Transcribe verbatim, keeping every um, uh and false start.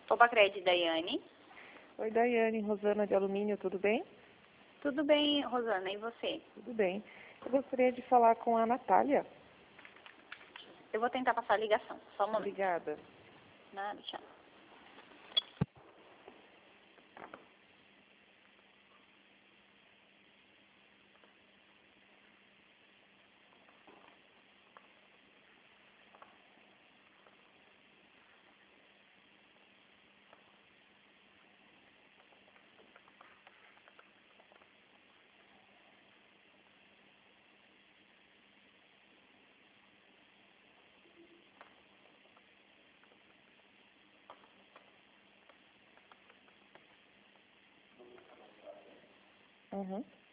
Tobacred, Daiane. Oi, Daiane, Rosana de Alumínio, tudo bem? Tudo bem, Rosana, e você? Tudo bem. Eu gostaria de falar com a Natália. Eu vou tentar passar a ligação, só um momento. Obrigada. Nada, tchau. Uhum.